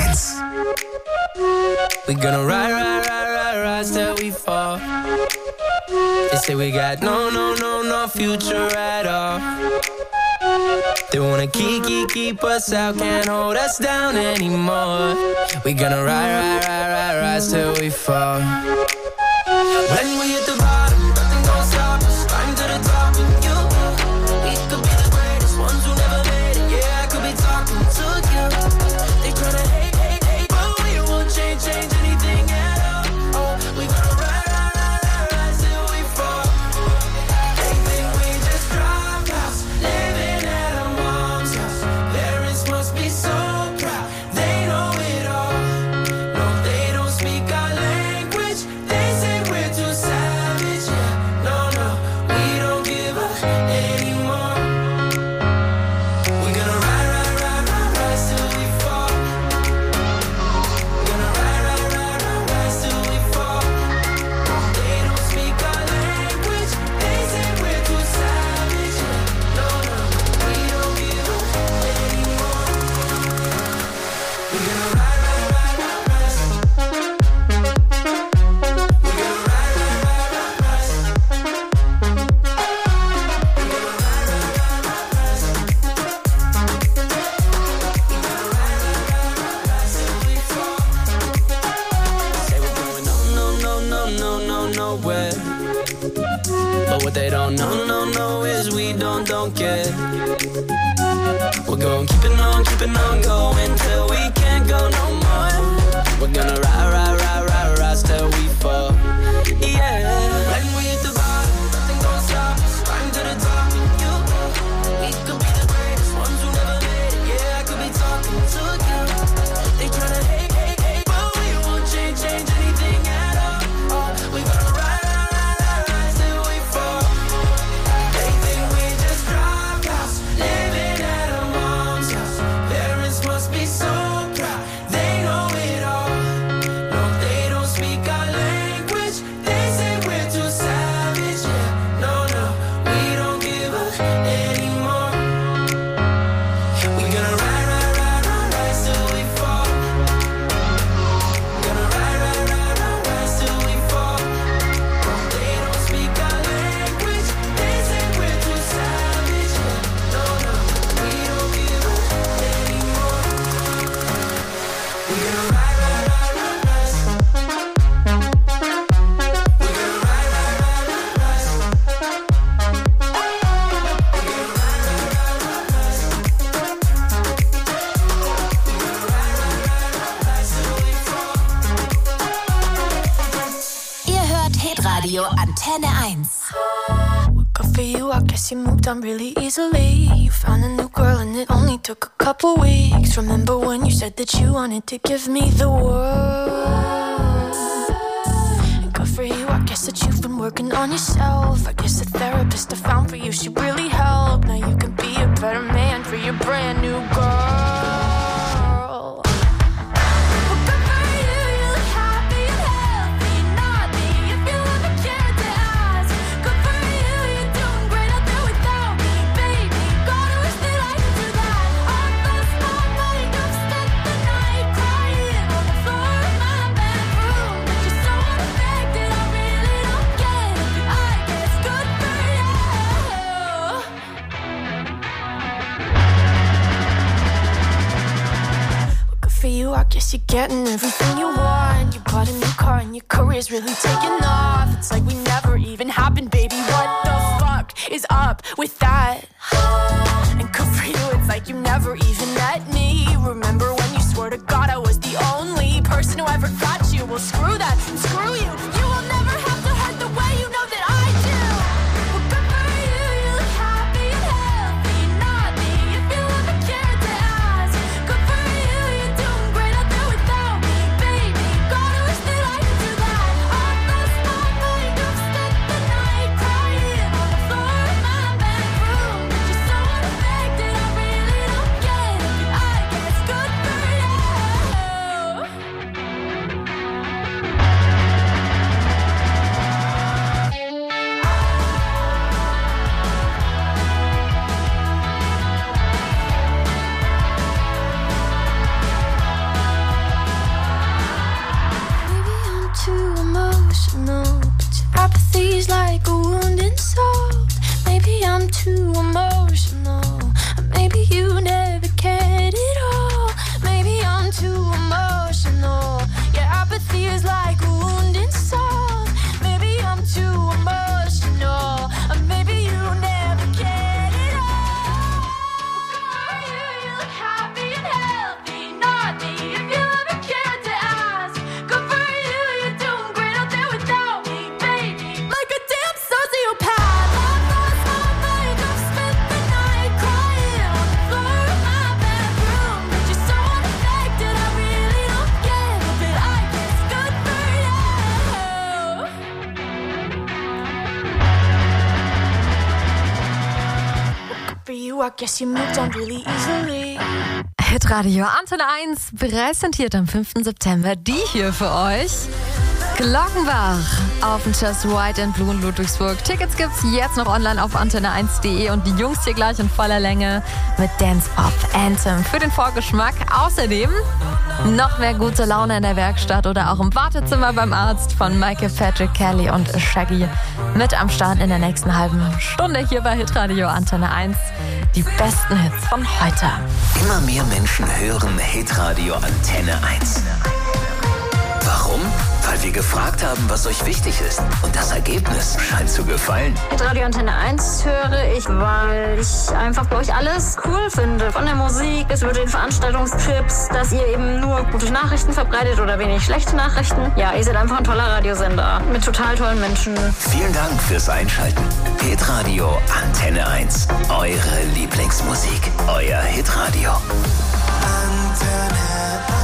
1. We gonna rise till we fall. They say we got no future at all. They wanna keep us out, can't hold us down anymore. We gonna rise till we fall. When we hit the bottom, nothing gon' stop us. Climb to the top with you. We could be the greatest ones who never made it. Yeah, I could be talking to you. They tryna hate, but we won't change anything at all. Oh, we gonna rise till we fall. They think we just dropped out, living at our mom's house. Parents must be so proud, they know it all. No, they don't speak our language. They say we're too savage. Yeah, no, we don't give up anymore. We gonna rise till we fall. Gonna rise till we fall. They don't speak our language. They say we're too savage. Yeah, no, we don't give up anymore. We gonna rise. We gonna rise. Say we're going nowhere. But what they don't know is we don't care. We're going keeping on going till we can't go no more. We're gonna rise till we fall. Yeah. When we hit the bottom, nothing gon' stop us. Climb to the top with you. We could be the greatest ones who never made it. Yeah, I could be talking to you. They tryna hate, but we won't change anything at all. Oh, we gonna rise till we fall. They think we just dropped out, living at our mom's house. Parents must be so proud, they know it all. No, they don't speak our language. They say we're too savage. Yeah, no, we don't give up anymore. We gonna rise till we fall. Gonna rise till we fall. They don't speak our language. They say we're too savage. Yeah, no, we don't give up anymore. We gonna rise. Ihr hört Hitradio Antenne 1. Good for you, I guess you moved on really easily. You found a new girl and it only took a couple weeks. Remember when you said that you wanted to give me the world? And good for you, I guess that you've been working on yourself. I guess the therapist I found for you, she really helped. Now you can be a better man for your brand new girl. Well, good for you, you look happy and healthy, not me. If you ever cared to ask, good for you, you're doing great out there without me, baby. Gotta wish that I could do that. I lost my mind, I've spent the night crying on the floor of my bedroom. But you're so unaffected, I really don't get it. I guess good for you. Good for you, I guess you're getting everything you want. You bought a new car and your career's really taking off. It's like we never even happened, baby. What the fuck is up with that? And good for you, it's like you never even met me. Remember when you swore to God I was the only person who ever got you? Well, screw that and screw you. You will never have to hurt the way you know that I do. Well, good for you, you look happy and healthy, not me. If you ever cared to ask, good for you, you're doing great out there without me, baby. Gotta wish that I could do that. I lost my mind, I've spent you, I guess you moved on really easily. Hitradio Antenne 1 präsentiert am 5. September die hier für euch. Glockenbach auf dem Just White and Blue in Ludwigsburg. Tickets gibt's jetzt noch online auf antenne1.de und die Jungs hier gleich in voller Länge mit Dance Pop Anthem für den Vorgeschmack. Außerdem noch mehr gute Laune in der Werkstatt oder auch im Wartezimmer beim Arzt von Michael Patrick Kelly und Shaggy mit am Start in der nächsten halben Stunde hier bei Hitradio Antenne 1. Die besten Hits von heute. Immer mehr Menschen hören Hitradio Antenne 1. Warum? Weil wir gefragt haben, was euch wichtig ist. Und das Ergebnis scheint zu gefallen. Hitradio Antenne 1 höre ich, weil ich einfach bei euch alles cool finde. Von der Musik bis über den Veranstaltungstipps, dass ihr eben nur gute Nachrichten verbreitet oder wenig schlechte Nachrichten. Ja, ihr seid einfach ein toller Radiosender mit total tollen Menschen. Vielen Dank fürs Einschalten. Hitradio Antenne 1. Eure Lieblingsmusik. Euer Hitradio. Antenne 1.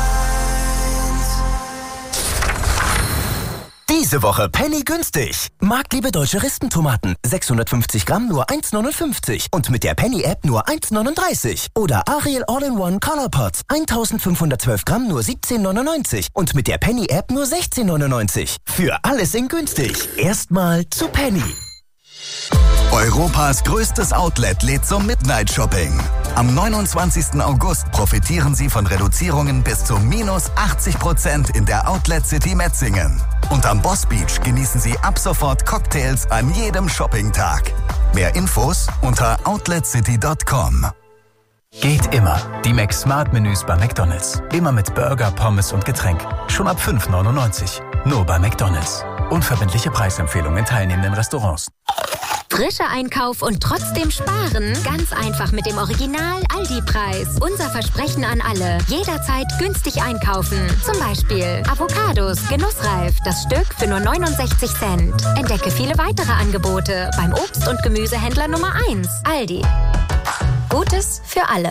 Diese Woche Penny günstig. Marktliebe deutsche Ristentomaten. 650 Gramm nur 1,59. Und mit der Penny-App nur 1,39. Oder Ariel All-in-One Color Pots. 1512 Gramm nur 17,99. Und mit der Penny-App nur 16,99. Für alles in günstig. Erstmal zu Penny. Europas größtes Outlet lädt zum Midnight Shopping. Am 29. August profitieren Sie von Reduzierungen bis zu minus 80% in der Outlet City Metzingen. Und am Boss Beach genießen Sie ab sofort Cocktails an jedem Shoppingtag. Mehr Infos unter outletcity.com. Geht immer. Die Mac-Smart-Menüs bei McDonald's. Immer mit Burger, Pommes und Getränk. Schon ab 5,99. Nur bei McDonald's. Unverbindliche Preisempfehlungen in teilnehmenden Restaurants. Frischer Einkauf und trotzdem sparen? Ganz einfach mit dem Original Aldi-Preis. Unser Versprechen an alle. Jederzeit günstig einkaufen. Zum Beispiel Avocados, genussreif. Das Stück für nur 69 Cent. Entdecke viele weitere Angebote beim Obst- und Gemüsehändler Nummer 1. Aldi. Gutes für alle.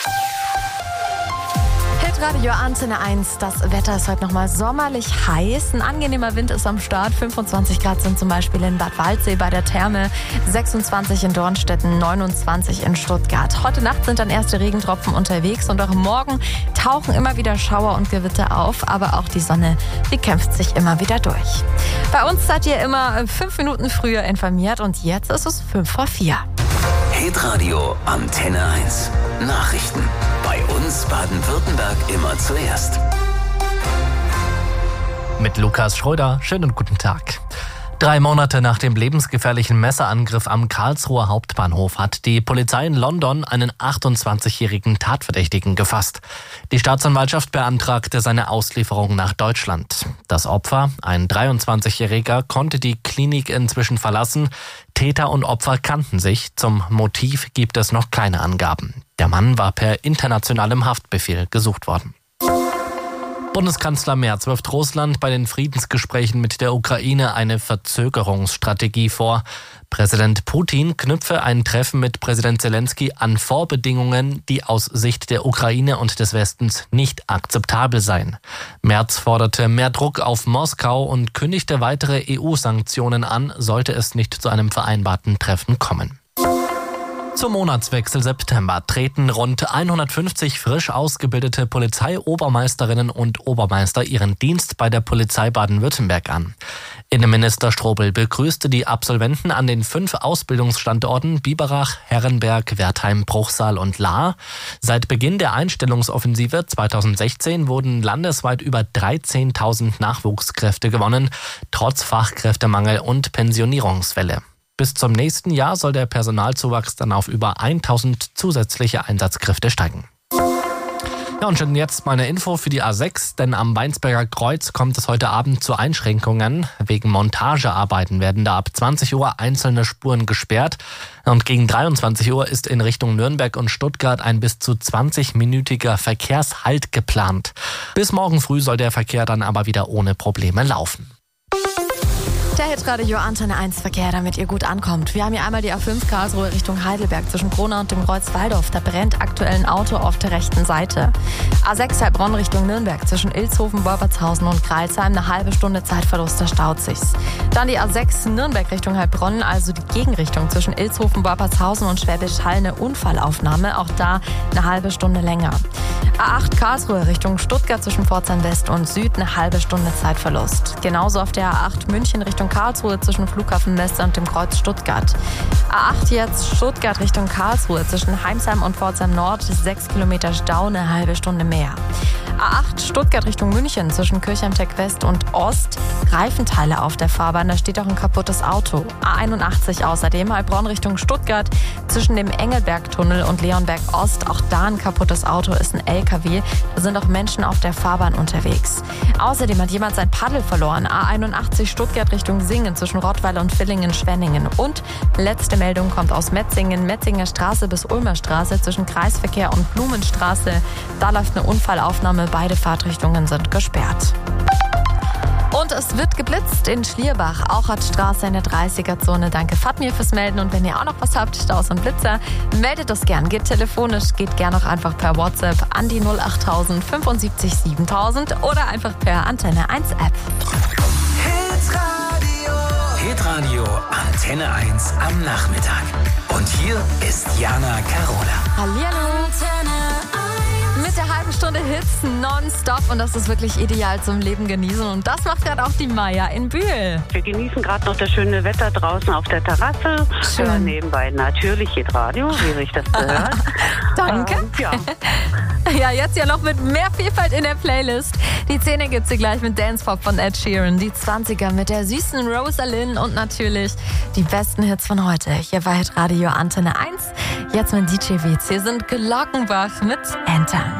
Radio Antenne 1. Das Wetter ist heute nochmal sommerlich heiß. Ein angenehmer Wind ist am Start. 25 Grad sind zum Beispiel in Bad Waldsee bei der Therme, 26 in Dornstetten, 29 in Stuttgart. Heute Nacht sind dann erste Regentropfen unterwegs und auch morgen tauchen immer wieder Schauer und Gewitter auf. Aber auch die Sonne, die kämpft sich immer wieder durch. Bei uns seid ihr immer 5 Minuten früher informiert und jetzt ist es 3:55. Hitradio Antenne 1. Nachrichten. Bei uns Baden-Württemberg immer zuerst. Mit Lukas Schröder, schönen guten Tag. 3 Monate nach dem lebensgefährlichen Messerangriff am Karlsruher Hauptbahnhof hat die Polizei in London einen 28-jährigen Tatverdächtigen gefasst. Die Staatsanwaltschaft beantragte seine Auslieferung nach Deutschland. Das Opfer, ein 23-Jähriger, konnte die Klinik inzwischen verlassen. Täter und Opfer kannten sich. Zum Motiv gibt es noch keine Angaben. Der Mann war per internationalem Haftbefehl gesucht worden. Bundeskanzler Merz wirft Russland bei den Friedensgesprächen mit der Ukraine eine Verzögerungsstrategie vor. Präsident Putin knüpfe ein Treffen mit Präsident Zelensky an Vorbedingungen, die aus Sicht der Ukraine und des Westens nicht akzeptabel seien. Merz forderte mehr Druck auf Moskau und kündigte weitere EU-Sanktionen an, sollte es nicht zu einem vereinbarten Treffen kommen. Zum Monatswechsel September treten rund 150 frisch ausgebildete Polizeiobermeisterinnen und Obermeister ihren Dienst bei der Polizei Baden-Württemberg an. Innenminister Strobel begrüßte die Absolventen an den 5 Ausbildungsstandorten Biberach, Herrenberg, Wertheim, Bruchsal und Lahr. Seit Beginn der Einstellungsoffensive 2016 wurden landesweit über 13.000 Nachwuchskräfte gewonnen, trotz Fachkräftemangel und Pensionierungswelle. Bis zum nächsten Jahr soll der Personalzuwachs dann auf über 1.000 zusätzliche Einsatzkräfte steigen. Ja, und schon jetzt mal eine Info für die A6, denn am Weinsberger Kreuz kommt es heute Abend zu Einschränkungen. Wegen Montagearbeiten werden da ab 20 Uhr einzelne Spuren gesperrt. Und gegen 23 Uhr ist in Richtung Nürnberg und Stuttgart ein bis zu 20-minütiger Verkehrshalt geplant. Bis morgen früh soll der Verkehr dann aber wieder ohne Probleme laufen. Der Hitradio Antenne 1 Verkehr, damit ihr gut ankommt. Wir haben hier einmal die A5 Karlsruhe Richtung Heidelberg zwischen Brunna und dem Kreuz Waldorf. Da brennt aktuell ein Auto auf der rechten Seite. A6 Heilbronn Richtung Nürnberg zwischen Ilshofen, Wolpertshausen und Greilsheim. Eine halbe Stunde Zeitverlust, da staut sich's. Dann die A6 Nürnberg Richtung Heilbronn, also die Gegenrichtung zwischen Ilshofen, Wolpertshausen und Schwäbisch Hall. Eine Unfallaufnahme, auch da eine halbe Stunde länger. A8 Karlsruhe Richtung Stuttgart zwischen Pforzheim West und Süd, eine halbe Stunde Zeitverlust. Genauso auf der A8 München Richtung Karlsruhe zwischen Flughafen West und dem Kreuz Stuttgart. A8 jetzt Stuttgart Richtung Karlsruhe zwischen Heimsheim und Pforzheim Nord, 6 Kilometer Stau, eine halbe Stunde mehr. A8 Stuttgart Richtung München zwischen Kirchheim-Tech West und Ost, Reifenteile auf der Fahrbahn, da steht auch ein kaputtes Auto. A81 außerdem Heilbronn Richtung Stuttgart zwischen dem Engelbergtunnel und Leonberg Ost, auch da ein kaputtes Auto, ist ein LKW, da sind auch Menschen auf der Fahrbahn unterwegs. Außerdem hat jemand sein Paddel verloren. A81 Stuttgart Richtung Singen zwischen Rottweil und Villingen-Schwenningen. Und letzte Meldung kommt aus Metzingen, Metzinger Straße bis Ulmer Straße zwischen Kreisverkehr und Blumenstraße. Da läuft eine Unfallaufnahme, beide Fahrtrichtungen sind gesperrt. Und es wird geblitzt in Schlierbach, auch hat Straße eine 30er-Zone. Danke Fatmir fürs Melden. Und wenn ihr auch noch was habt, Staus und Blitzer, meldet das gern. Geht telefonisch, geht gern auch einfach per WhatsApp an die 08000 75 7000 oder einfach per Antenne 1 App. Hitradio Antenne 1 am Nachmittag. Und hier ist Jana Carola. Hallihallo. Mit der halben Stunde Hits nonstop und das ist wirklich ideal zum Leben genießen und das macht gerade auch die Maya in Bühl. Wir genießen gerade noch das schöne Wetter draußen auf der Terrasse. Schön. Hören nebenbei natürlich Hitradio, wie sich das gehört. Danke. Ja. Ja, jetzt ja noch mit mehr Vielfalt in der Playlist. Die 10er gibt's hier gleich mit Dance Pop von Ed Sheeran, die 20er mit der süßen Rosalind und natürlich die besten Hits von heute. Hier bei Hitradio Antenne 1. Jetzt mit DJ Witz. Hier sind Glockenbach mit Enter.